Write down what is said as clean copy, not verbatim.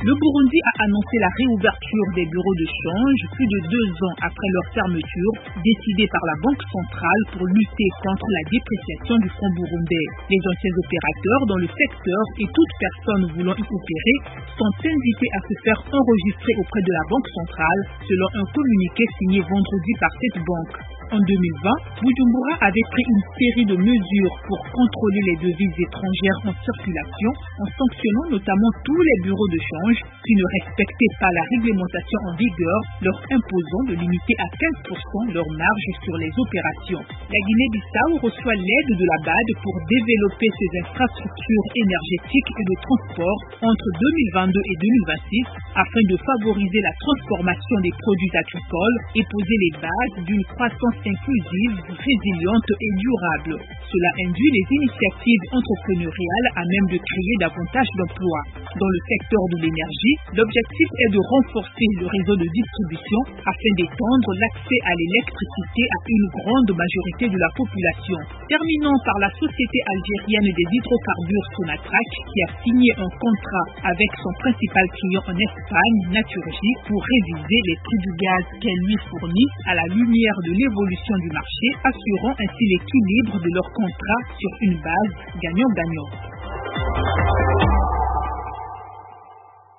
Le Burundi a annoncé la réouverture des bureaux de change plus de 2 ans après leur fermeture, décidée par la Banque centrale pour lutter contre la dépréciation du franc burundais. Les anciens opérateurs dans le secteur et toute personne voulant y opérer sont invités à se faire enregistrer auprès de la Banque centrale, selon un communiqué signé vendredi par cette banque. En 2020, Bujumbura avait pris une série de mesures pour contrôler les devises étrangères en circulation, en sanctionnant notamment tous les bureaux de change qui ne respectaient pas la réglementation en vigueur, leur imposant de limiter à 15% leur marge sur les opérations. La Guinée-Bissau reçoit l'aide de la BAD pour développer ses infrastructures énergétiques et de transport entre 2022 et 2026 afin de favoriser la transformation des produits agricoles et poser les bases d'une croissance inclusive, résiliente et durable. Cela induit les initiatives entrepreneuriales à même de créer davantage d'emplois. Dans le secteur de l'énergie, l'objectif est de renforcer le réseau de distribution afin d'étendre l'accès à l'électricité à une grande majorité de la population. Terminons par la société algérienne des hydrocarbures Sonatrach qui a signé un contrat avec son principal client en Espagne, Naturgy, pour réviser les prix du gaz qu'elle lui fournit à la lumière de l'évolution du marché, assurant ainsi l'équilibre de leur contrat sur une base gagnant-gagnant.